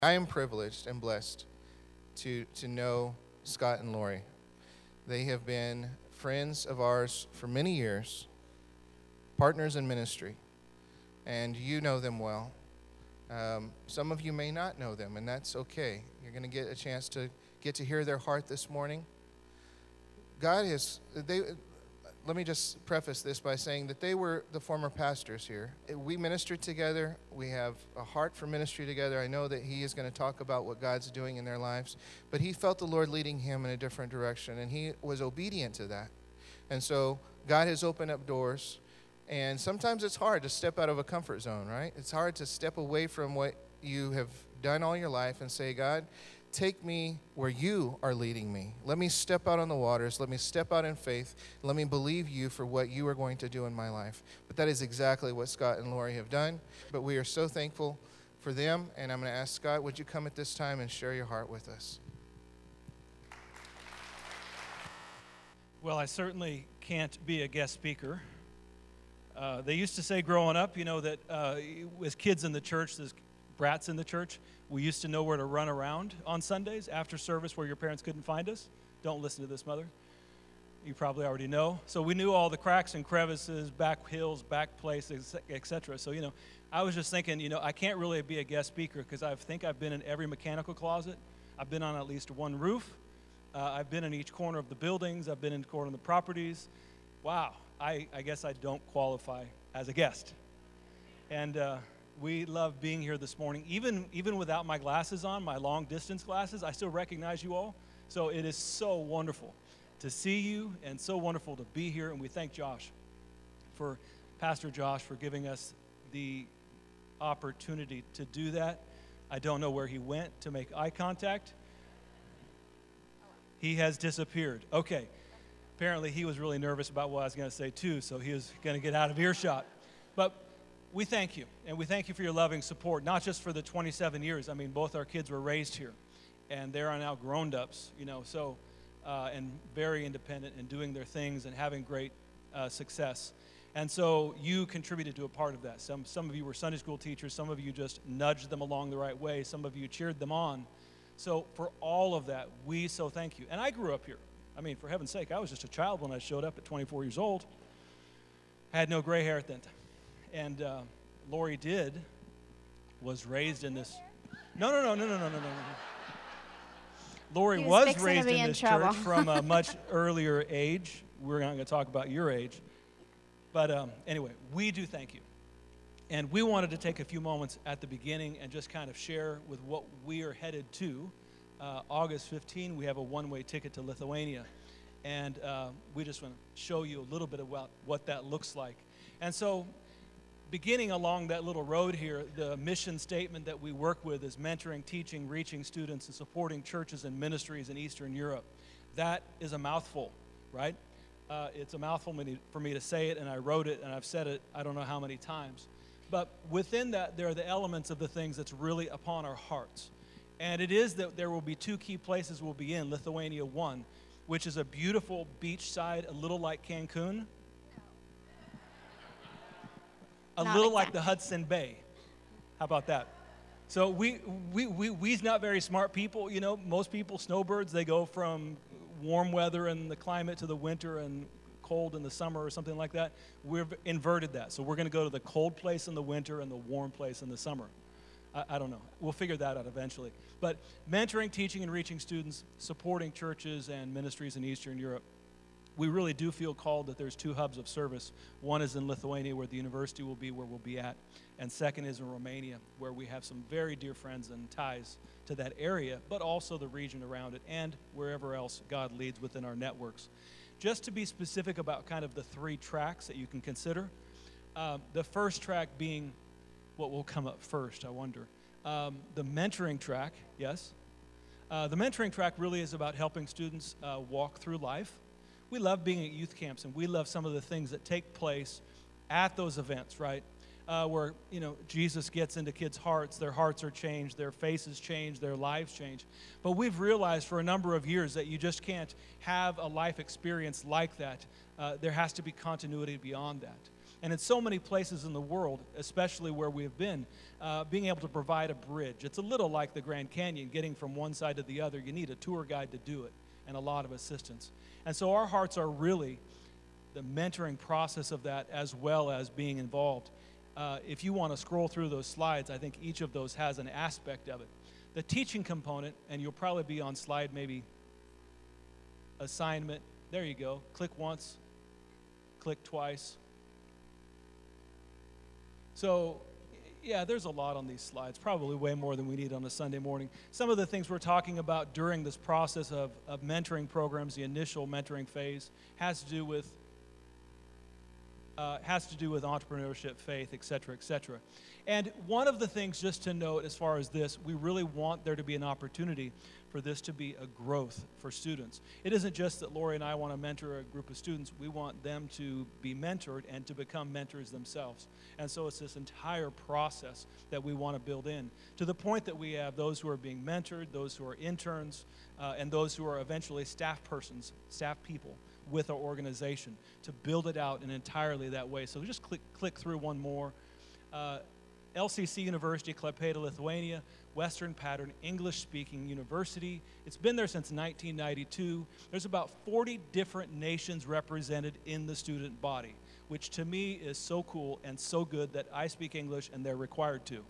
I am privileged and blessed to know Scott and Lori. They have been friends of ours for many years, partners in ministry, and you know them well. Some of you may not know them, and that's okay. You're going to get a chance to get to hear their heart this morning. Let me just preface this by saying that they were the former pastors here. We ministered together. We have a heart for ministry together. I know that he is going to talk about what God's doing in their lives, but he felt the Lord leading him in a different direction, and he was obedient to that. And so God has opened up doors, and sometimes it's hard to step out of a comfort zone, right? It's hard to step away from what you have done all your life and say, God, take me where you are leading me. Let me step out on the waters. Let me step out in faith. Let me believe you for what you are going to do in my life. But that is exactly what Scott and Lori have done. But we are so thankful for them. And I'm going to ask Scott, would you come at this time and share your heart with us? Well, I certainly can't be a guest speaker. They used to say growing up, that as kids in the church, as brats in the church, we used to know where to run around on Sundays after service where your parents couldn't find us. Don't listen to this, mother. You probably already know. So we knew all the cracks and crevices, back hills, back places, etc. So, I was just thinking, I can't really be a guest speaker because I think I've been in every mechanical closet. I've been on at least one roof. I've been in each corner of the buildings. I've been in the corner of the properties. Wow, I guess I don't qualify as a guest. And we love being here this morning. Even without my glasses on, my long-distance glasses, I still recognize you all. So it is so wonderful to see you and so wonderful to be here. And we thank Pastor Josh, for giving us the opportunity to do that. I don't know where he went to make eye contact. He has disappeared. Okay. Apparently he was really nervous about what I was going to say too, so he was going to get out of earshot. But we thank you, and we thank you for your loving support, not just for the 27 years. I mean, both our kids were raised here, and they are now grown-ups, and very independent and doing their things and having great success. And so you contributed to a part of that. Some of you were Sunday school teachers. Some of you just nudged them along the right way. Some of you cheered them on. So for all of that, we so thank you. And I grew up here. I mean, for heaven's sake, I was just a child when I showed up at 24 years old. I had no gray hair at that time. And Lori was raised in this. No. Lori was raised in this church from a much earlier age. We're not going to talk about your age. But anyway, we do thank you. And we wanted to take a few moments at the beginning and just kind of share with what we are headed to. August 15, we have a one-way ticket to Lithuania. And we just want to show you a little bit about what that looks like. And so, beginning along that little road here, the mission statement that we work with is mentoring, teaching, reaching students, and supporting churches and ministries in Eastern Europe. That is a mouthful, right? It's a mouthful for me to say it, and I wrote it, and I've said it I don't know how many times. But within that, there are the elements of the things that's really upon our hearts. And it is that there will be two key places we'll be in, Lithuania 1, which is a beautiful beachside, a little like Cancun. A Not little exactly. like the Hudson Bay. How about that? So we's not very smart people. Most people, snowbirds, they go from warm weather and the climate to the winter and cold in the summer or something like that. We've inverted that. So we're going to go to the cold place in the winter and the warm place in the summer. I don't know. We'll figure that out eventually. But mentoring, teaching, and reaching students, supporting churches and ministries in Eastern Europe. We really do feel called that there's two hubs of service. One is in Lithuania, where the university will be, where we'll be at. And second is in Romania, where we have some very dear friends and ties to that area, but also the region around it and wherever else God leads within our networks. Just to be specific about kind of the three tracks that you can consider. The first track being what will come up first, I wonder. The mentoring track, yes. The mentoring track really is about helping students walk through life. We love being at youth camps, and we love some of the things that take place at those events, right? Where, Jesus gets into kids' hearts, their hearts are changed, their faces change, their lives change. But we've realized for a number of years that you just can't have a life experience like that. There has to be continuity beyond that. And in so many places in the world, especially where we have been, being able to provide a bridge. It's a little like the Grand Canyon, getting from one side to the other. You need a tour guide to do it and a lot of assistance. And so our hearts are really the mentoring process of that, as well as being involved. If you want to scroll through those slides, I think each of those has an aspect of it. The teaching component, and you'll probably be on slide maybe assignment. There you go. Click once, click twice. So, yeah, there's a lot on these slides, probably way more than we need on a Sunday morning. Some of the things we're talking about during this process of mentoring programs, the initial mentoring phase, has to do with entrepreneurship, faith, et cetera, et cetera. And one of the things just to note as far as this, we really want there to be an opportunity for this to be a growth for students. It isn't just that Lori and I want to mentor a group of students. We want them to be mentored and to become mentors themselves. And so it's this entire process that we want to build in, to the point that we have those who are being mentored, those who are interns, and those who are eventually staff persons, staff people with our organization, to build it out in entirely that way. So just click through one more. LCC University, Klaipėda, Lithuania, Western Pattern English-speaking university. It's been there since 1992. There's about 40 different nations represented in the student body, which to me is so cool and so good that I speak English and they're required to.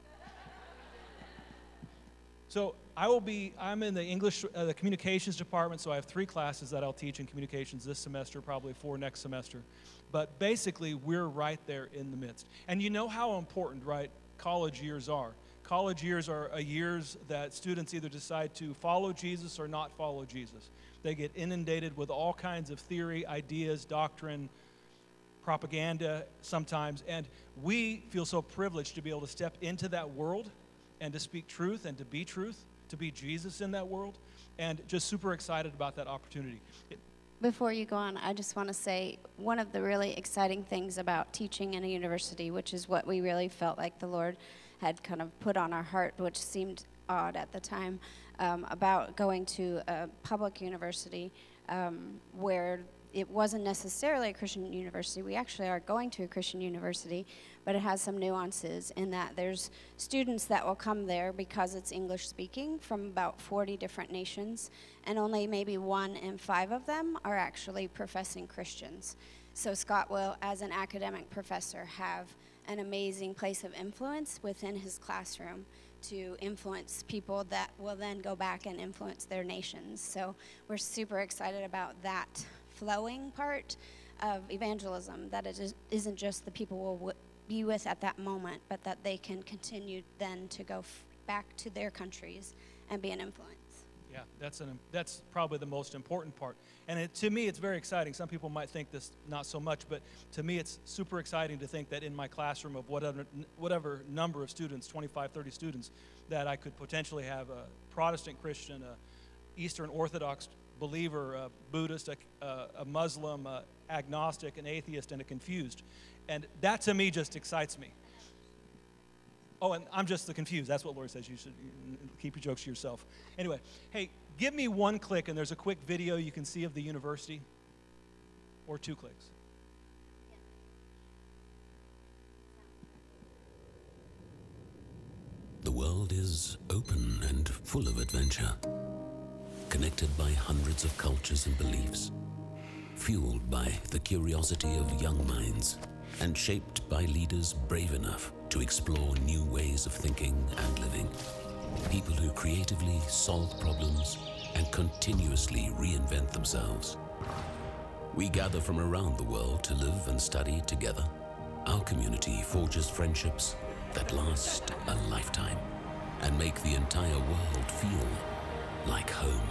So I'm in the English, the communications department, so I have 3 classes that I'll teach in communications this semester, probably 4 next semester. But basically, we're right there in the midst. And you know how important, right, college years are. College years are years that students either decide to follow Jesus or not follow Jesus. They get inundated with all kinds of theory, ideas, doctrine, propaganda sometimes, and we feel so privileged to be able to step into that world and to speak truth and to be truth, to be Jesus in that world, and just super excited about that opportunity. Before you go on, I just want to say one of the really exciting things about teaching in a university, which is what we really felt like the Lord had kind of put on our heart, which seemed odd at the time, about going to a public university where it wasn't necessarily a Christian university. We actually are going to a Christian university, but it has some nuances in that there's students that will come there because it's English speaking from about 40 different nations, and only maybe 1 in 5 of them are actually professing Christians. So Scott will, as an academic professor, have an amazing place of influence within his classroom to influence people that will then go back and influence their nations. So we're super excited about that flowing part of evangelism, that it isn't just the people we'll be with at that moment, but that they can continue then to go back to their countries and be an influence. Yeah, that's probably the most important part. And to me, it's very exciting. Some people might think this not so much, but to me, it's super exciting to think that in my classroom of whatever number of students, 25, 30 students, that I could potentially have a Protestant Christian, a Eastern Orthodox believer, a Buddhist, a Muslim, a agnostic, an atheist, and a confused. And that to me just excites me. Oh, and I'm just the confused. That's what Lori says. You should keep your jokes to yourself. Anyway, hey, give me 1 click, and there's a quick video you can see of the university. Or 2 clicks. The world is open and full of adventure, connected by hundreds of cultures and beliefs, fueled by the curiosity of young minds, and shaped by leaders brave enough to explore new ways of thinking and living. People who creatively solve problems and continuously reinvent themselves. We gather from around the world to live and study together. Our community forges friendships that last a lifetime and make the entire world feel like home.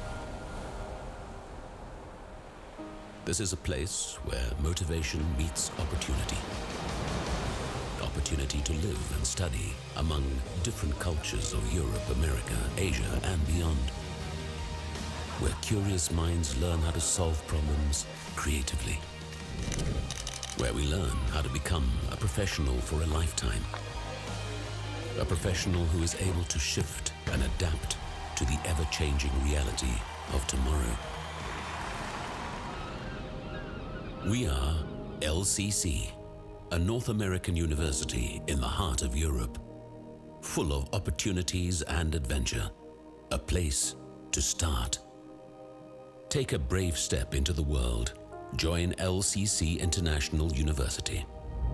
This is a place where motivation meets opportunity. Opportunity to live and study among different cultures of Europe, America, Asia, and beyond. Where curious minds learn how to solve problems creatively. Where we learn how to become a professional for a lifetime. A professional who is able to shift and adapt to the ever-changing reality of tomorrow. We are LCC, a North American university in the heart of Europe, full of opportunities and adventure, a place to start. Take a brave step into the world. Join LCC International University.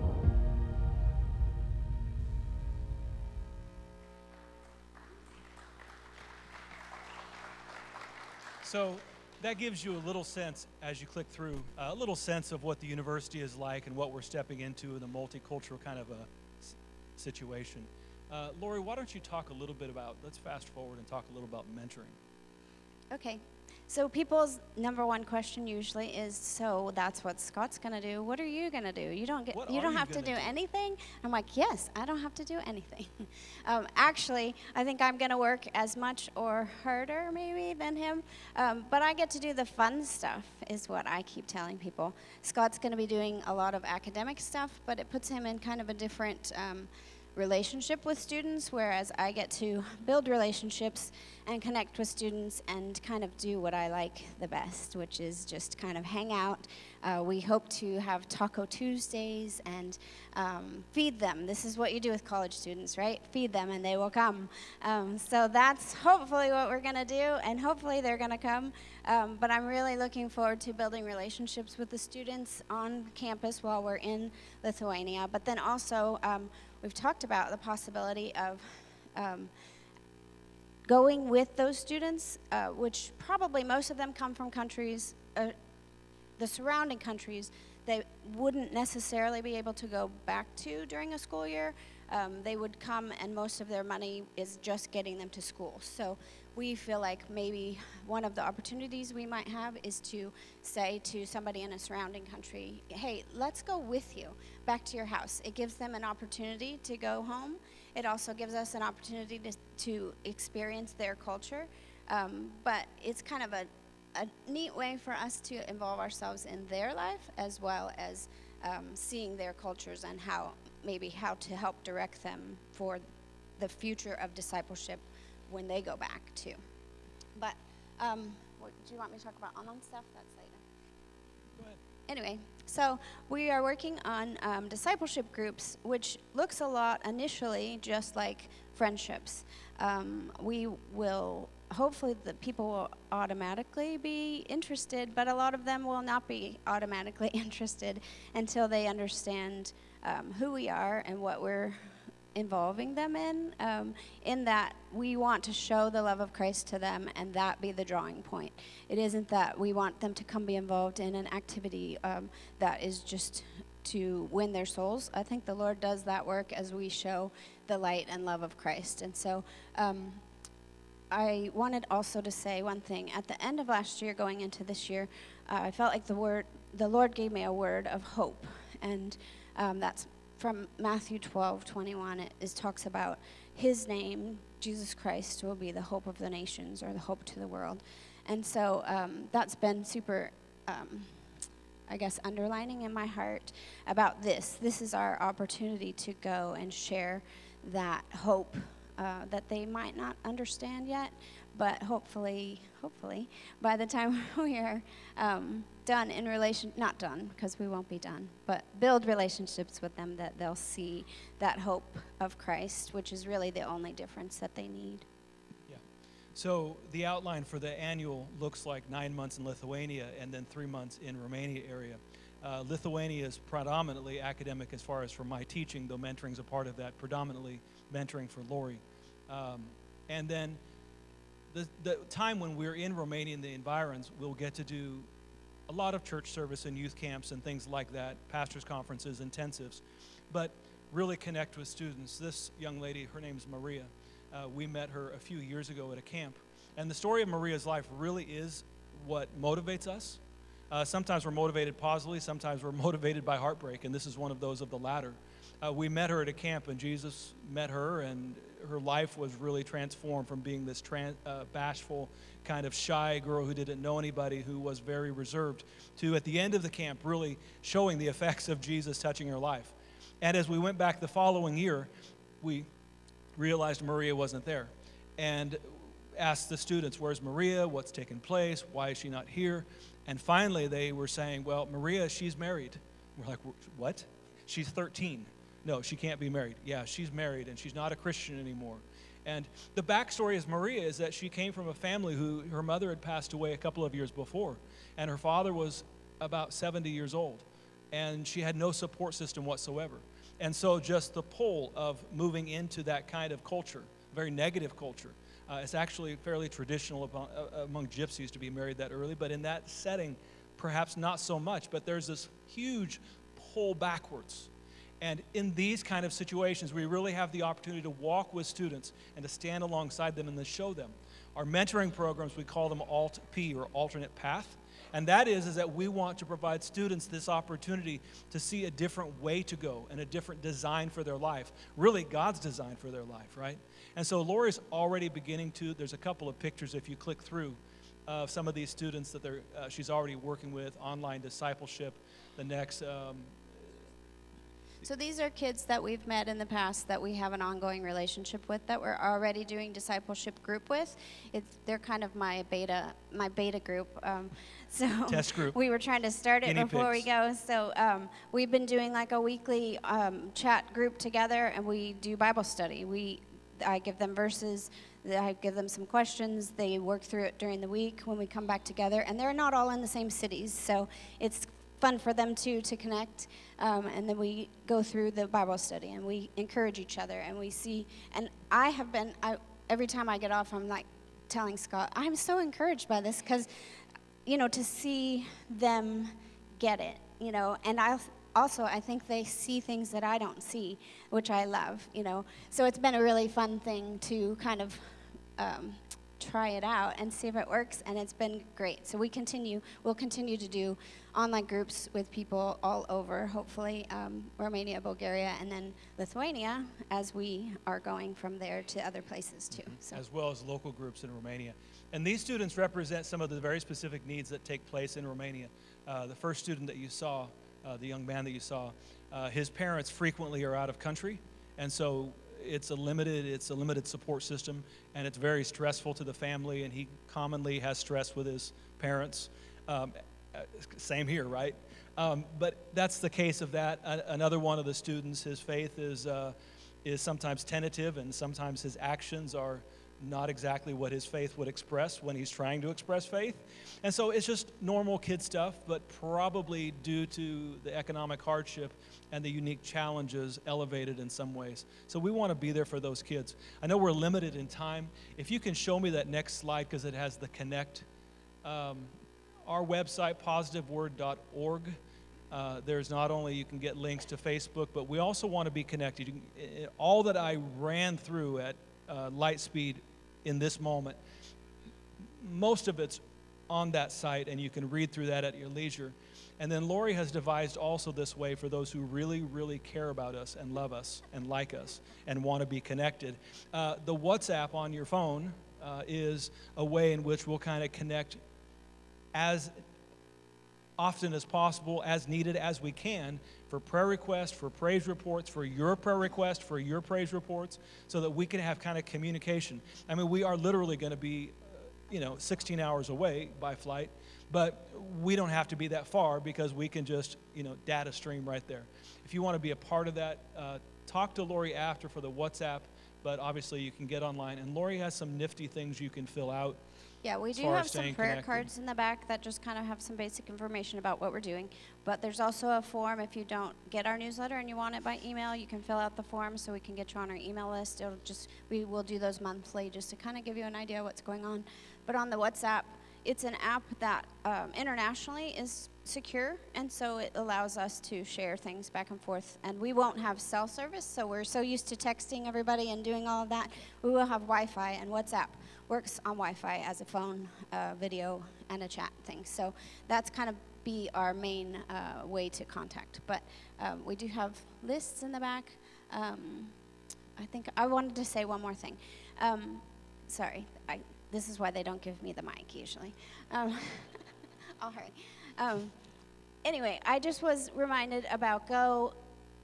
So that gives you a little sense, as you click through, a little sense of what the university is like and what we're stepping into in a multicultural kind of a situation. Lori, why don't you talk a little bit about, let's fast forward and talk a little about mentoring. Okay. So people's number one question usually is, so that's what Scott's going to do. What are you going to do? You don't have to do anything? I'm like, yes, I don't have to do anything. Actually, I think I'm going to work as much or harder maybe than him. But I get to do the fun stuff is what I keep telling people. Scott's going to be doing a lot of academic stuff, but it puts him in kind of a different relationship with students, whereas I get to build relationships and connect with students and kind of do what I like the best, which is just kind of hang out. We hope to have Taco Tuesdays and feed them. This is what you do with college students, right? Feed them and they will come. So that's hopefully what we're going to do, and hopefully they're going to come. But I'm really looking forward to building relationships with the students on campus while we're in Lithuania. But then also, we've talked about the possibility of going with those students, which probably most of them come from countries, the surrounding countries, they wouldn't necessarily be able to go back to during a school year. They would come, and most of their money is just getting them to school. So we feel like maybe one of the opportunities we might have is to say to somebody in a surrounding country, hey, let's go with you back to your house. It gives them an opportunity to go home. It also gives us an opportunity to experience their culture. But it's kind of a neat way for us to involve ourselves in their life, as well as seeing their cultures and how to help direct them for the future of discipleship when they go back too. But do you want me to talk about online stuff? That's later. Go ahead. Anyway, so we are working on discipleship groups, which looks a lot initially just like friendships. We will, hopefully the people will automatically be interested, but a lot of them will not be automatically interested until they understand who we are and what we're involving them in that we want to show the love of Christ to them, and that be the drawing point. It isn't that we want them to come be involved in an activity that is just to win their souls. I think the Lord does that work as we show the light and love of Christ. And so I wanted also to say one thing. At the end of last year, going into this year, I felt like the Lord gave me a word of hope, and that's from Matthew 12:21. It talks about his name, Jesus Christ, will be the hope of the nations, or the hope to the world. And so that's been super, underlining in my heart about this. This is our opportunity to go and share that hope that they might not understand yet, but hopefully, by the time we are done not done, because we won't be done, but build relationships with them, that they'll see that hope of Christ, which is really the only difference that they need. Yeah. So the outline for the annual looks like 9 months in Lithuania and then 3 months in Romania area. Lithuania is predominantly academic as far as for my teaching, though mentoring is a part of that, predominantly mentoring for Lori. And then the time when we're in Romania and the environs, we'll get to do a lot of church service and youth camps and things like that, pastors' conferences, intensives, but really connect with students. This young lady, her name's Maria. We met her a few years ago at a camp. And the story of Maria's life really is what motivates us. Sometimes we're motivated positively, sometimes we're motivated by heartbreak, and this is one of those of the latter. We met her at a camp, and Jesus met her, and her life was really transformed from being this bashful, kind of shy girl who didn't know anybody, who was very reserved, to at the end of the camp really showing the effects of Jesus touching her life. And as we went back the following year, we realized Maria wasn't there, and asked the students, where's Maria? What's taken place? Why is she not here? And finally they were saying, well, Maria, she's married. We're like, what? she's 13. No, she can't be married. Yeah, she's married, and she's not a Christian anymore. And the backstory is Maria is that she came from a family who her mother had passed away a couple of years before, and her father was about 70 years old, and she had no support system whatsoever. And so just the pull of moving into that kind of culture, very negative culture, it's actually fairly traditional among gypsies to be married that early, but in that setting, perhaps not so much, but there's this huge pull backwards. And in these kind of situations, we really have the opportunity to walk with students and to stand alongside them and to show them. Our mentoring programs, we call them ALT-P, or alternate path. And that is that we want to provide students this opportunity to see a different way to go and a different design for their life. Really, God's design for their life, right? And so Lori's already beginning to, there's a couple of pictures if you click through of some of these students that she's already working with, online discipleship, the next... So these are kids that we've met in the past that we have an ongoing relationship with, that we're already doing discipleship group with. They're kind of my beta group. So test group. We were trying to start it Guinea before pigs. we go. So we've been doing like a weekly chat group together, and we do Bible study. I give them verses. I give them some questions. They work through it during the week when we come back together, and they're not all in the same cities, so it's fun for them to connect, and then we go through the Bible study, and we encourage each other, and we see, and every time I get off, I'm like telling Scott, I'm so encouraged by this, because, to see them get it, and I think they see things that I don't see, which I love, so it's been a really fun thing to kind of try it out and see if it works, and it's been great. So we'll continue to do online groups with people all over, hopefully Romania, Bulgaria, and then Lithuania, as we are going from there to other places too. So. As well as local groups in Romania. And these students represent some of the very specific needs that take place in Romania. The first student that you saw, the young man that you saw, his parents frequently are out of country, and so it's a limited support system, and it's very stressful to the family, and he commonly has stress with his parents. Same here, right? But that's the case of that. Another one of the students, his faith is sometimes tentative, and sometimes his actions are not exactly what his faith would express when he's trying to express faith. And so it's just normal kid stuff, but probably due to the economic hardship and the unique challenges elevated in some ways. So we want to be there for those kids. I know we're limited in time. If you can show me that next slide, because it has the connect. Our website, positiveword.org, there's not only you can get links to Facebook, but we also want to be connected. All that I ran through at light speed in this moment, most of it's on that site, and you can read through that at your leisure. And then Lori has devised also this way for those who really, really care about us and love us and like us and want to be connected. The WhatsApp on your phone is a way in which we'll kind of connect as often as possible, as needed as we can, for prayer requests, for praise reports, for your prayer request, for your praise reports, so that we can have kind of communication. I mean, we are literally going to be, 16 hours away by flight, but we don't have to be that far because we can just, data stream right there. If you want to be a part of that, talk to Lori after for the WhatsApp, but obviously you can get online. And Lori has some nifty things you can fill out. Yeah, we do have some prayer cards in the back that just kind of have some basic information about what we're doing. But there's also a form if you don't get our newsletter and you want it by email, you can fill out the form so we can get you on our email list. We will do those monthly just to kind of give you an idea of what's going on. But on the WhatsApp, it's an app that internationally is secure, and so it allows us to share things back and forth. And we won't have cell service, so we're so used to texting everybody and doing all of that. We will have Wi-Fi, and WhatsApp works on Wi-Fi as a phone, video, and a chat thing. So that's kind of be our main way to contact. But we do have lists in the back. I think I wanted to say one more thing. Sorry, this is why they don't give me the mic usually. I'll hurry. Anyway, I just was reminded about go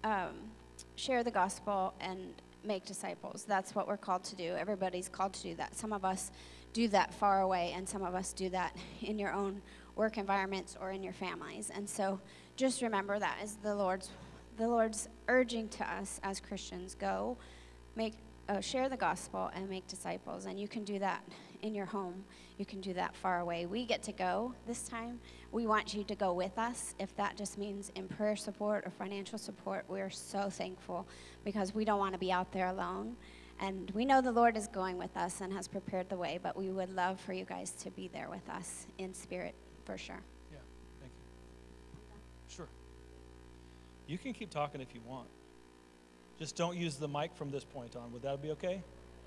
share the gospel and make disciples. That's what we're called to do. Everybody's called to do that. Some of us do that far away, and some of us do that in your own work environments or in your families. And so just remember that is the Lord's the Lord's urging to us as Christians, go, share the gospel and make disciples. And you can do that in your home. You can do that far away. We get to go this time. We want you to go with us. If that just means in prayer support or financial support, we're so thankful because we don't want to be out there alone. And we know the Lord is going with us and has prepared the way, but we would love for you guys to be there with us in spirit, for sure. Yeah, thank you. Sure. You can keep talking if you want. Just don't use the mic from this point on. Would that be okay?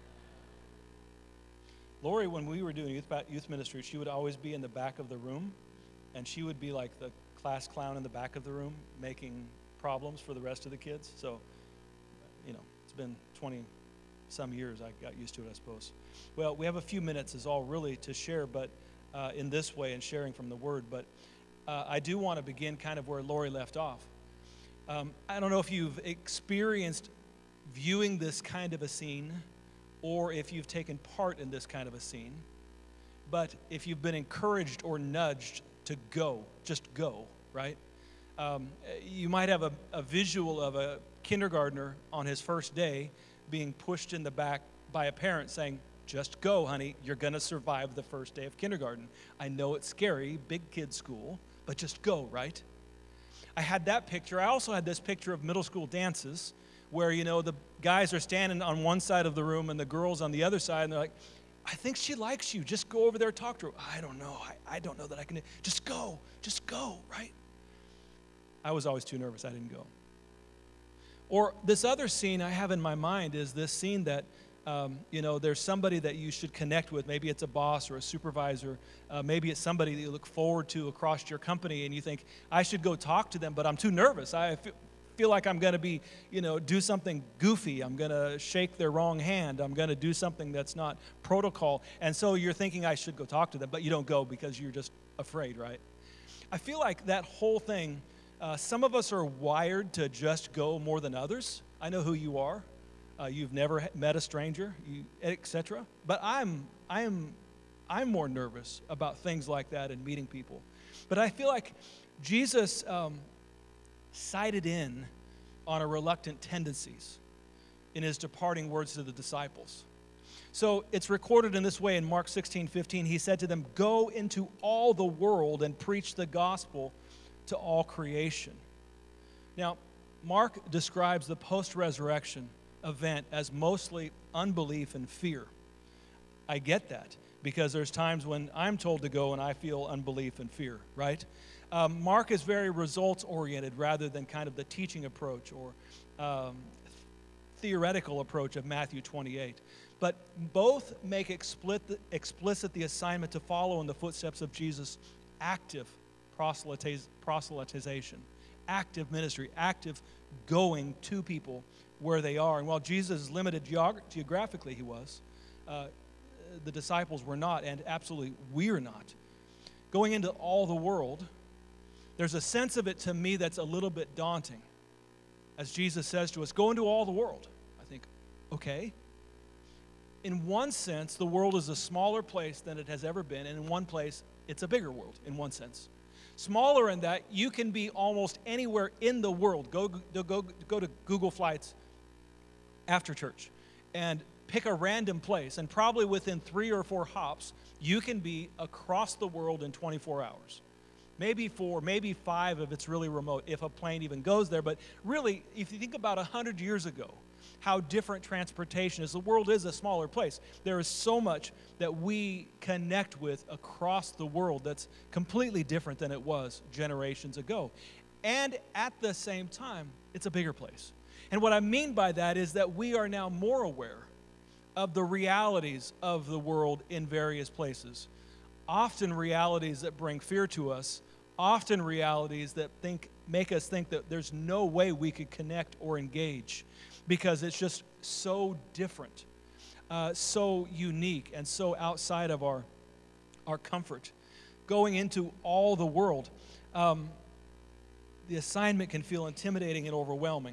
Lori, when we were doing youth ministry, she would always be in the back of the room, and she would be like the class clown in the back of the room, making problems for the rest of the kids. So, it's been 20-some years. I got used to it, I suppose. Well, we have a few minutes is all really to share, but in this way and sharing from the Word. But I do want to begin kind of where Lori left off. I don't know if you've experienced viewing this kind of a scene or if you've taken part in this kind of a scene, but if you've been encouraged or nudged to go, just go, right? You might have a visual of a kindergartner on his first day being pushed in the back by a parent saying, just go, honey, you're going to survive the first day of kindergarten. I know it's scary, big kid school, but just go, right? I had that picture. I also had this picture of middle school dances where, the guys are standing on one side of the room and the girls on the other side, and they're like, I think she likes you. Just go over there, talk to her. I don't know. I don't know that I can. Just go, right? I was always too nervous. I didn't go. Or this other scene I have in my mind is this scene that, there's somebody that you should connect with. Maybe it's a boss or a supervisor. Maybe it's somebody that you look forward to across your company, and you think, I should go talk to them, but I'm too nervous. I feel like I'm going to be, do something goofy. I'm going to shake their wrong hand. I'm going to do something that's not protocol. And so you're thinking I should go talk to them, but you don't go because you're just afraid, right? I feel like that whole thing, some of us are wired to just go more than others. I know who you are. You've never met a stranger, etc. But I'm more nervous about things like that and meeting people. But I feel like Jesus sighted in on our reluctant tendencies in his departing words to the disciples. So it's recorded in this way in Mark 16:15. He said to them, go into all the world and preach the gospel to all creation. Now, Mark describes the post-resurrection event as mostly unbelief and fear. I get that because there's times when I'm told to go and I feel unbelief and fear, right? Mark is very results-oriented rather than kind of the teaching approach or theoretical approach of Matthew 28. But both make explicit the assignment to follow in the footsteps of Jesus' active proselytization, active ministry, active going to people where they are. And while Jesus is limited geographically, he was, the disciples were not, and absolutely we're not. Going into all the world, there's a sense of it to me that's a little bit daunting. As Jesus says to us, go into all the world. I think, okay. In one sense, the world is a smaller place than it has ever been, and in one place, it's a bigger world, in one sense. Smaller in that you can be almost anywhere in the world. Go to Google Flights after church and pick a random place, and probably within 3 or 4 hops, you can be across the world in 24 hours. Maybe 4, maybe 5 if it's really remote, if a plane even goes there. But really, if you think about 100 years ago, how different transportation is. The world is a smaller place. There is so much that we connect with across the world that's completely different than it was generations ago. And at the same time, it's a bigger place. And what I mean by that is that we are now more aware of the realities of the world in various places. Often realities that bring fear to us, often realities that make us think that there's no way we could connect or engage because it's just so different, so unique, and so outside of our comfort. Going into all the world, the assignment can feel intimidating and overwhelming.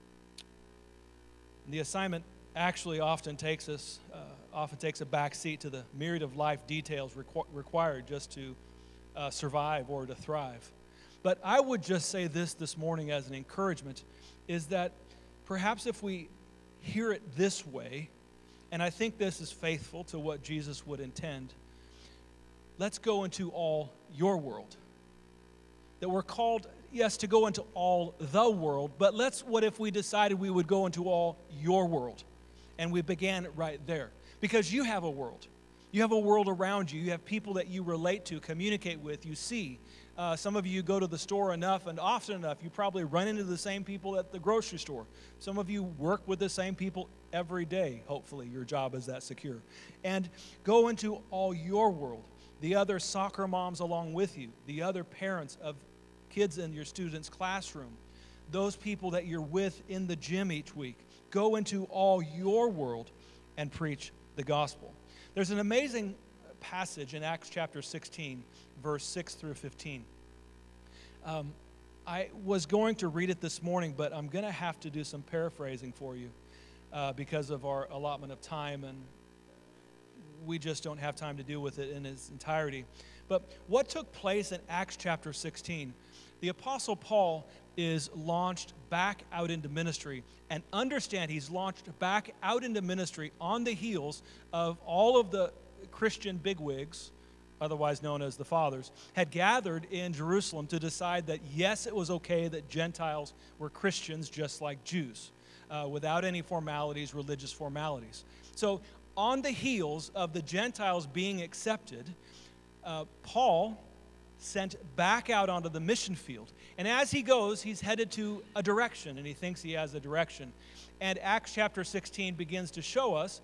The assignment actually often takes a back seat to the myriad of life details required just to survive or to thrive. But I would just say this morning as an encouragement, is that perhaps if we hear it this way, and I think this is faithful to what Jesus would intend, let's go into all your world. That we're called, yes, to go into all the world, but what if we decided we would go into all your world? And we began it right there. Because you have a world. You have a world around you. You have people that you relate to, communicate with, you see. Some of you go to the store enough and often enough, you probably run into the same people at the grocery store. Some of you work with the same people every day, hopefully. Your job is that secure. And go into all your world. The other soccer moms along with you, the other parents of kids in your students' classroom, those people that you're with in the gym each week. Go into all your world and preach the gospel. There's an amazing passage in Acts chapter 16, verse 6 through 15. I was going to read it this morning, but I'm going to have to do some paraphrasing for you because of our allotment of time, and we just don't have time to deal with it in its entirety. But what took place in Acts chapter 16, the Apostle Paul is launched back out into ministry. And understand, he's launched back out into ministry on the heels of all of the Christian bigwigs, otherwise known as the fathers, had gathered in Jerusalem to decide that, yes, it was okay that Gentiles were Christians just like Jews, without any formalities, religious formalities. So on the heels of the Gentiles being accepted, Paul sent back out onto the mission field. And as he goes, he's headed to a direction, and he thinks he has a direction. And Acts chapter 16 begins to show us,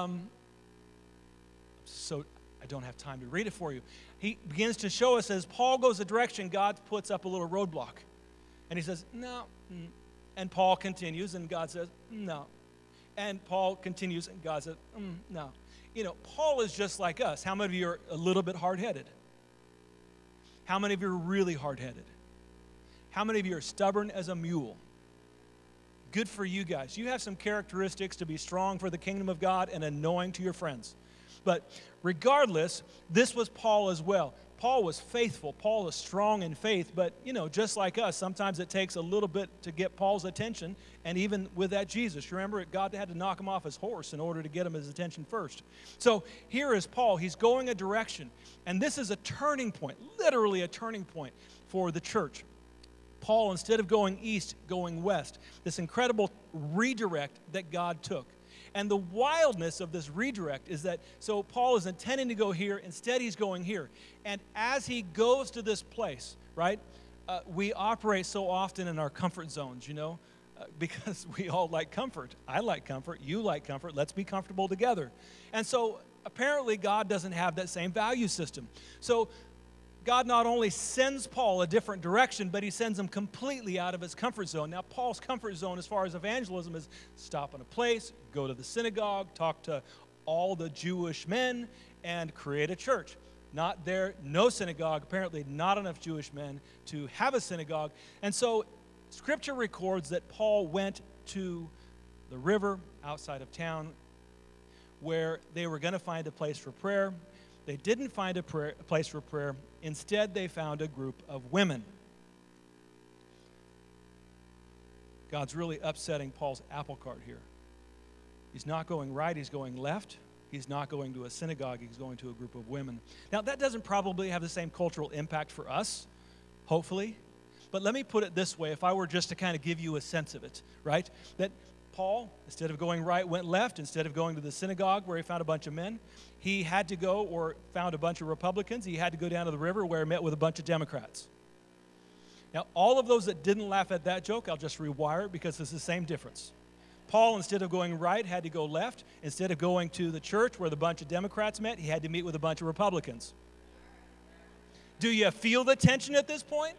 so I don't have time to read it for you. He begins to show us as Paul goes a direction, God puts up a little roadblock. And he says, no. And Paul continues, and God says, no. And Paul continues, and God says, no. You know, Paul is just like us. How many of you are a little bit hard-headed? How many of you are really hard-headed? How many of you are stubborn as a mule? Good for you guys. You have some characteristics to be strong for the kingdom of God and annoying to your friends. But regardless, this was Paul as well. Paul was faithful. Paul was strong in faith. But, you know, just like us, sometimes it takes a little bit to get Paul's attention. And even with that Jesus, you remember, God had to knock him off his horse in order to get him his attention first. So here is Paul. He's going a direction. And this is a turning point, literally a turning point for the church. Paul, instead of going east, going west. This incredible redirect that God took. And the wildness of this redirect is that, so Paul is intending to go here, instead he's going here. And as he goes to this place, right, we operate so often in our comfort zones, you know, because we all like comfort. I like comfort, you like comfort, let's be comfortable together. And so apparently God doesn't have that same value system. So God not only sends Paul a different direction, but he sends him completely out of his comfort zone. Now, Paul's comfort zone as far as evangelism is stop in a place, go to the synagogue, talk to all the Jewish men, and create a church. Not there, no synagogue, apparently not enough Jewish men to have a synagogue. And so Scripture records that Paul went to the river outside of town where they were going to find a place for prayer. They didn't find a place for prayer. Instead, they found a group of women. God's really upsetting Paul's apple cart here. He's not going right, he's going left. He's not going to a synagogue, he's going to a group of women. Now, that doesn't probably have the same cultural impact for us, hopefully. But let me put it this way, if I were just to kind of give you a sense of it, right? That Paul, instead of going right, went left. Instead of going to the synagogue where he found a bunch of men, he had to go, or found a bunch of Republicans, he had to go down to the river where he met with a bunch of Democrats. Now, all of those that didn't laugh at that joke, I'll just rewire it because it's the same difference. Paul, instead of going right, had to go left. Instead of going to the church where the bunch of Democrats met, he had to meet with a bunch of Republicans. Do you feel the tension at this point?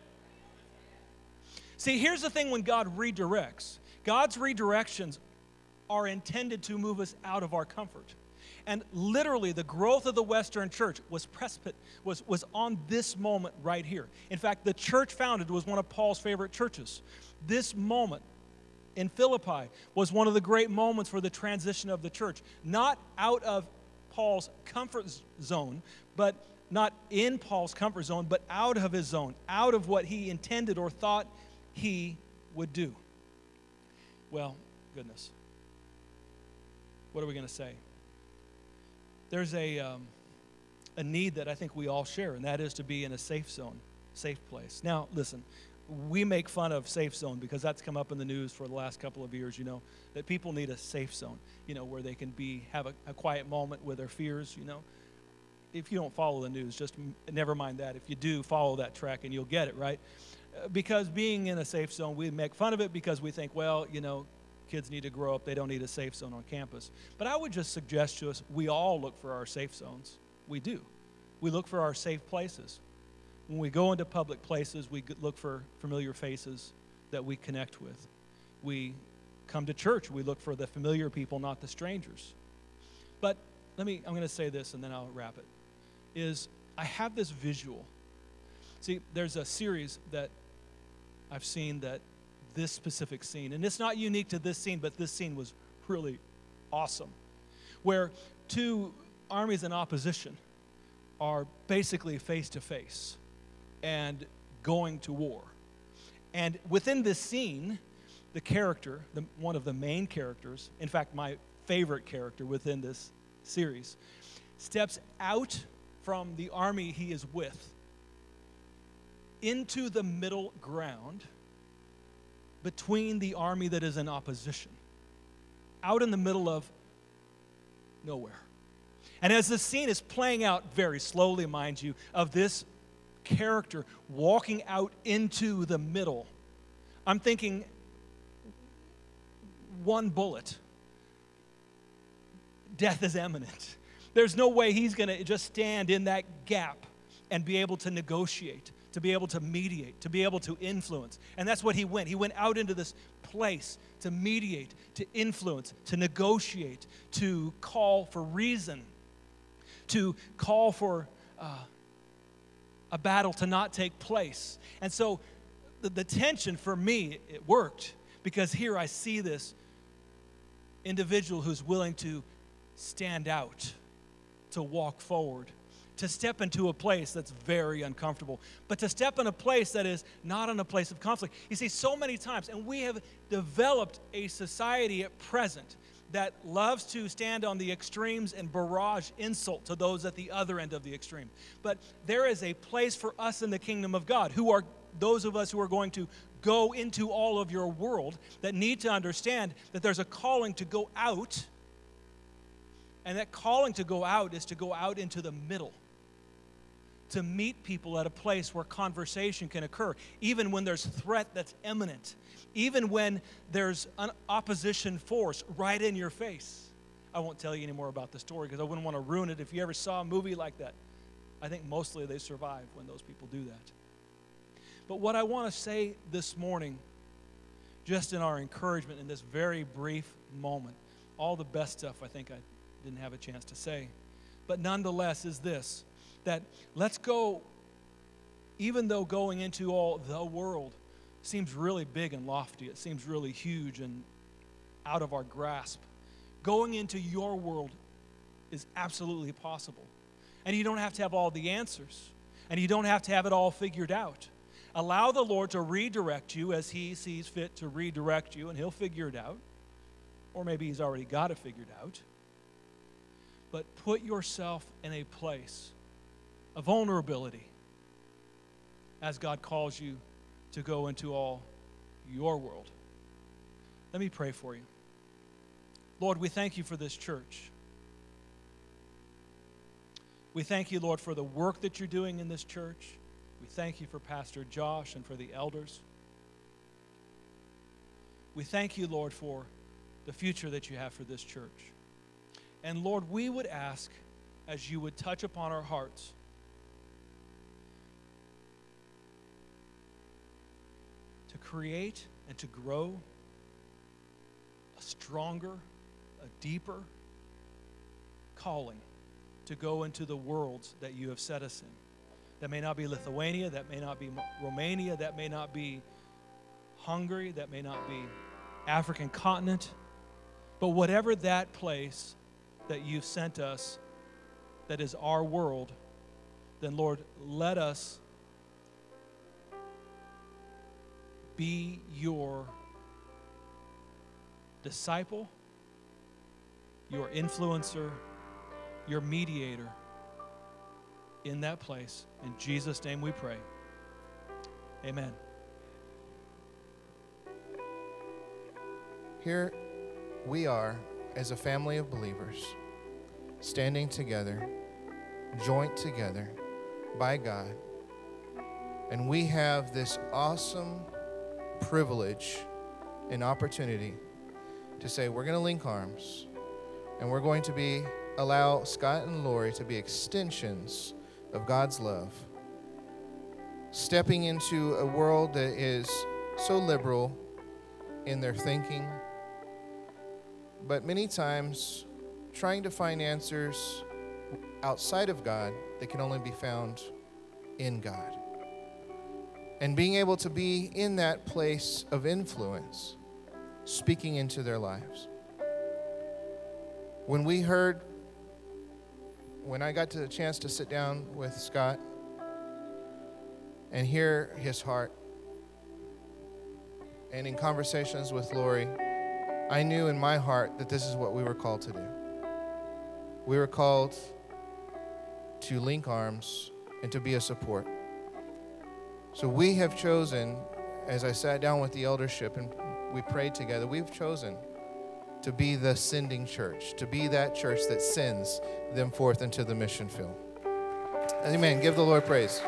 See, here's the thing when God redirects. God's redirections are intended to move us out of our comfort. And literally, the growth of the Western church was on this moment right here. In fact, the church founded was one of Paul's favorite churches. This moment in Philippi was one of the great moments for the transition of the church. Not out of Paul's comfort zone, but not in Paul's comfort zone, but out of his zone, out of what he intended or thought he would do. Well, goodness. What are we going to say? There's a need that I think we all share, and that is to be in a safe zone, safe place. Now, listen, we make fun of safe zone because that's come up in the news for the last couple of years, that people need a safe zone, where they can have a quiet moment with their fears, If you don't follow the news, just never mind that. If you do, follow that track and you'll get it, right? Because being in a safe zone, we make fun of it because we think, well, kids need to grow up. They don't need a safe zone on campus. But I would just suggest to us, we all look for our safe zones. We do. We look for our safe places. When we go into public places, we look for familiar faces that we connect with. We come to church, we look for the familiar people, not the strangers. But I'm going to say this and then I'll wrap it, I have this visual. See, there's a series that I've seen that this specific scene, and it's not unique to this scene, but this scene was really awesome, where two armies in opposition are basically face to face and going to war. And within this scene, the character, one of the main characters, in fact, my favorite character within this series, steps out from the army he is with into the middle ground between the army that is in opposition, out in the middle of nowhere. And as the scene is playing out very slowly, mind you, of this character walking out into the middle, I'm thinking one bullet, death is imminent. There's no way he's going to just stand in that gap and be able to negotiate, to be able to mediate, to be able to influence. And that's what he went. He went out into this place to mediate, to influence, to negotiate, to call for reason, to call for a battle to not take place. And so the tension for me, it worked, because here I see this individual who's willing to stand out, to walk forward, to step into a place that's very uncomfortable, but to step in a place that is not in a place of conflict. You see, so many times, and we have developed a society at present that loves to stand on the extremes and barrage insult to those at the other end of the extreme. But there is a place for us in the kingdom of God, who are those of us who are going to go into all of your world, that need to understand that there's a calling to go out, and that calling to go out is to go out into the middle, to meet people at a place where conversation can occur, even when there's threat that's imminent, even when there's an opposition force right in your face. I won't tell you any more about the story because I wouldn't want to ruin it. If you ever saw a movie like that, I think mostly they survive when those people do that. But what I want to say this morning, just in our encouragement in this very brief moment, all the best stuff I think I didn't have a chance to say, but nonetheless is this, that let's go, even though going into all the world seems really big and lofty, it seems really huge and out of our grasp, going into your world is absolutely possible. And you don't have to have all the answers, and you don't have to have it all figured out. Allow the Lord to redirect you as He sees fit to redirect you, and He'll figure it out. Or maybe He's already got it figured out. But put yourself in a place of vulnerability as God calls you to go into all your world. Let me pray for you. Lord, we thank you for this church. We thank you, Lord, for the work that you're doing in this church. We thank you for Pastor Josh and for the elders. We thank you, Lord, for the future that you have for this church. And Lord, we would ask, as you would touch upon our hearts, to create and to grow a stronger, a deeper calling to go into the worlds that you have set us in. That may not be Lithuania, that may not be Romania, that may not be Hungary, that may not be African continent, but whatever that place that you've sent us that is our world, then Lord, let us be your disciple, your influencer, your mediator in that place. In Jesus' name we pray. Amen. Here we are as a family of believers, standing together, joined together by God. And we have this awesome privilege and opportunity to say we're going to link arms, and we're going to allow Scott and Lori to be extensions of God's love, stepping into a world that is so liberal in their thinking, but many times trying to find answers outside of God that can only be found in God. And being able to be in that place of influence, speaking into their lives. When I got the chance to sit down with Scott and hear his heart, and in conversations with Lori, I knew in my heart that this is what we were called to do. We were called to link arms and to be a support. So we have chosen, as I sat down with the eldership and we prayed together, we've chosen to be the sending church, to be that church that sends them forth into the mission field. Amen. Give the Lord praise.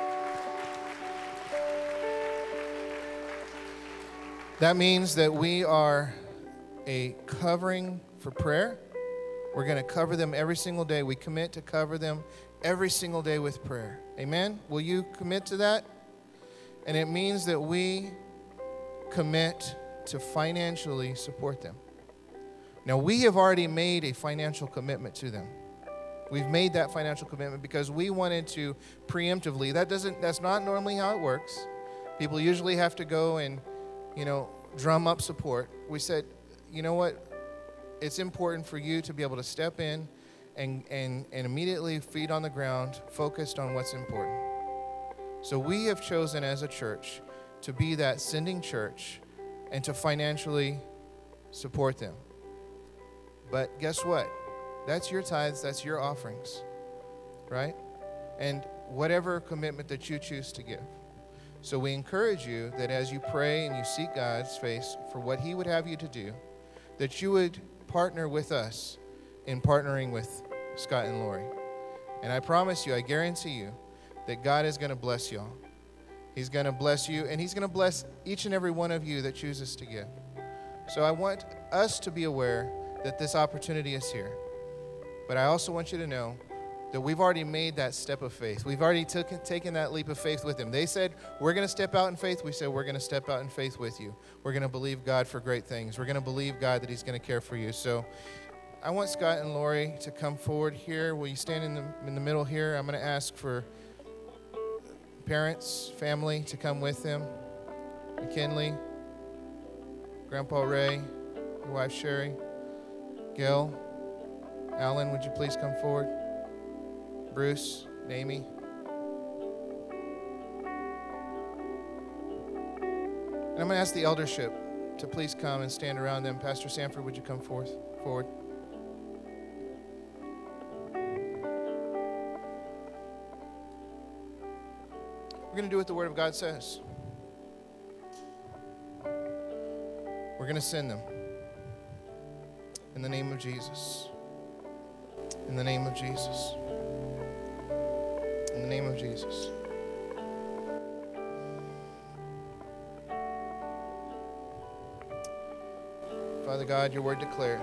That means that we are a covering for prayer. We're going to cover them every single day. We commit to cover them every single day with prayer. Amen? Will you commit to that? And it means that we commit to financially support them. Now, we have already made a financial commitment to them. We've made that financial commitment because we wanted to preemptively. That's not normally how it works. People usually have to go and, drum up support. We said, you know what? It's important for you to be able to step in and immediately feet on the ground, focused on what's important. So we have chosen as a church to be that sending church and to financially support them. But guess what? That's your tithes, that's your offerings, right? And whatever commitment that you choose to give. So we encourage you that as you pray and you seek God's face for what He would have you to do, that you would partner with us in partnering with Scott and Lori. And I promise you, I guarantee you, that God is going to bless y'all. He's going to bless you, and He's going to bless each and every one of you that chooses to give. So I want us to be aware that this opportunity is here. But I also want you to know that we've already made that step of faith. We've already taken that leap of faith with Him. They said, we're going to step out in faith. We said, we're going to step out in faith with you. We're going to believe God for great things. We're going to believe God that He's going to care for you. So I want Scott and Lori to come forward here. Will you stand in the middle here? I'm going to ask for parents, family to come with them. McKinley, Grandpa Ray, your wife Sherry, Gail, Alan, would you please come forward? Bruce, Amy. And I'm going to ask the eldership to please come and stand around them. Pastor Sanford, would you come forward? We're going to do what the Word of God says. We're going to send them. In the name of Jesus. In the name of Jesus. In the name of Jesus. Father God, your word declares,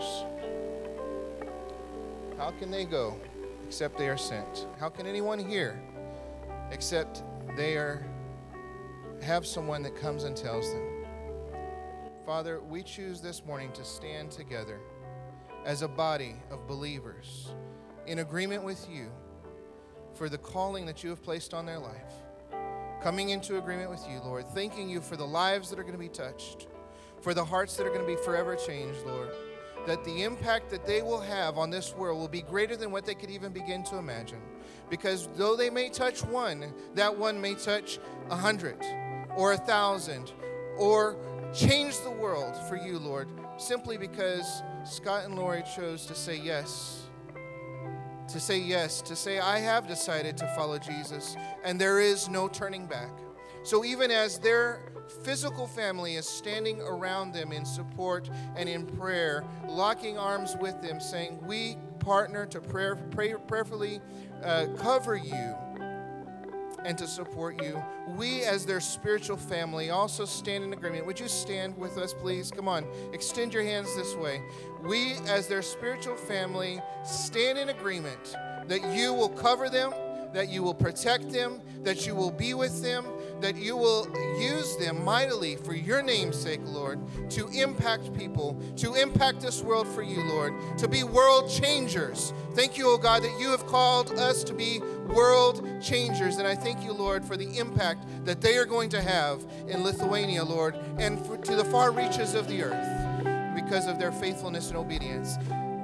how can they go except they are sent? How can anyone hear except they have someone that comes and tells them? Father, we choose this morning to stand together as a body of believers in agreement with you for the calling that you have placed on their life. Coming into agreement with you, Lord, thanking you for the lives that are going to be touched, for the hearts that are going to be forever changed, Lord. that the impact that they will have on this world will be greater than what they could even begin to imagine. Because though they may touch one, that one may touch 100 or 1,000 or change the world for you, Lord, simply because Scott and Lori chose to say yes. To say yes, to say, I have decided to follow Jesus, and there is no turning back. So even as their physical family is standing around them in support and in prayer, locking arms with them, saying, we partner to prayerfully cover you and to support you. We, as their spiritual family, also stand in agreement. Would you stand with us, please? Come on, extend your hands this way. We, as their spiritual family, stand in agreement that you will cover them, that you will protect them, that you will be with them, that you will use them mightily for your name's sake, Lord, to impact people, to impact this world for you, Lord, to be world changers. Thank you, oh God, that you have called us to be world changers. And I thank you, Lord, for the impact that they are going to have in Lithuania, Lord, and to the far reaches of the earth because of their faithfulness and obedience.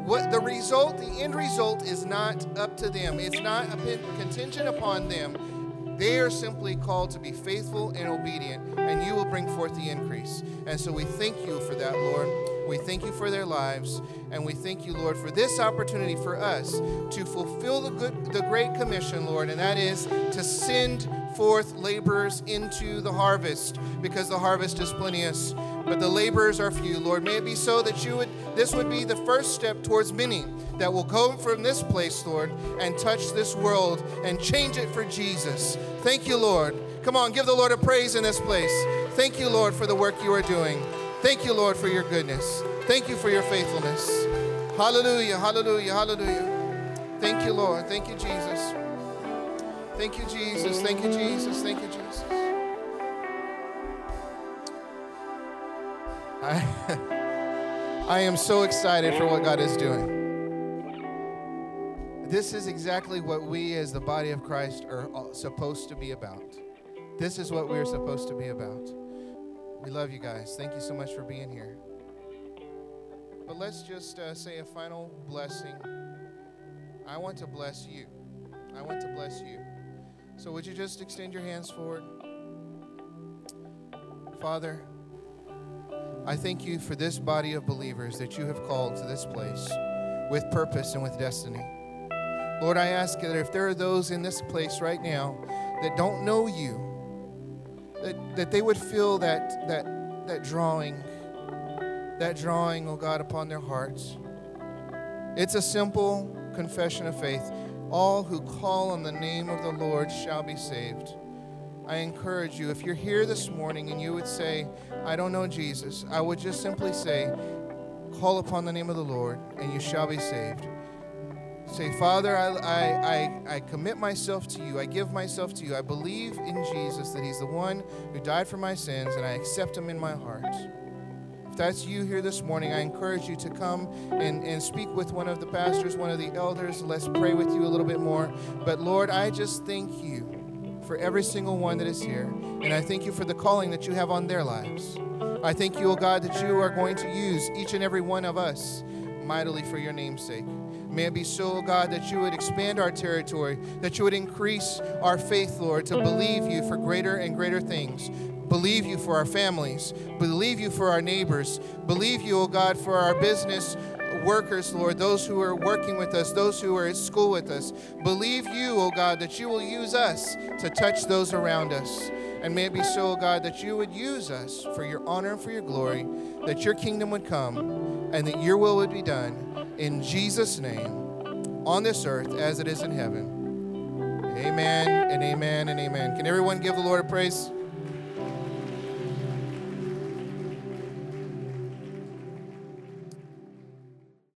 The end result is not up to them. It's not contingent upon them. They are simply called to be faithful and obedient, and you will bring forth the increase. And so we thank you for that, Lord. We thank you for their lives, and we thank you, Lord, for this opportunity for us to fulfill the Great Commission, Lord, and that is to send forth laborers into the harvest, because the harvest is plenteous, but the laborers are few. Lord, may it be so that this would be the first step towards many that will go from this place, Lord, and touch this world and change it for Jesus. Thank you, Lord. Come on, give the Lord a praise in this place. Thank you, Lord, for the work you are doing. Thank you, Lord, for your goodness. Thank you for your faithfulness. Hallelujah, hallelujah, hallelujah. Thank you, Lord. Thank you, Jesus. Thank you, Jesus. Thank you, Jesus. Thank you, Jesus. I am so excited for what God is doing. This is exactly what we as the body of Christ are supposed to be about. This is what we're supposed to be about. We love you guys. Thank you so much for being here. But let's just say a final blessing. I want to bless you. I want to bless you. So would you just extend your hands forward? Father, I thank you for this body of believers that you have called to this place with purpose and with destiny. Lord, I ask that if there are those in this place right now that don't know you, that they would feel that drawing, oh God, upon their hearts. It's a simple confession of faith. All who call on the name of the Lord shall be saved. I encourage you, if you're here this morning and you would say, I don't know Jesus, I would just simply say, call upon the name of the Lord and you shall be saved. Say, Father, I commit myself to you. I give myself to you. I believe in Jesus, that he's the one who died for my sins, and I accept him in my heart. If that's you here this morning, I encourage you to come and speak with one of the pastors, one of the elders. Let's pray with you a little bit more. But Lord, I just thank you for every single one that is here. And I thank you for the calling that you have on their lives. I thank you, oh God, that you are going to use each and every one of us mightily for your name's sake. May it be so, oh God, that you would expand our territory, that you would increase our faith, Lord, to believe you for greater and greater things. Believe you for our families. Believe you for our neighbors. Believe you, oh God, for our business workers, Lord, those who are working with us, those who are at school with us. Believe you, oh God, that you will use us to touch those around us. And may it be so, oh God, that you would use us for your honor and for your glory, that your kingdom would come and that your will would be done in Jesus' name on this earth as it is in heaven. Amen and amen and amen. Can everyone give the Lord a praise?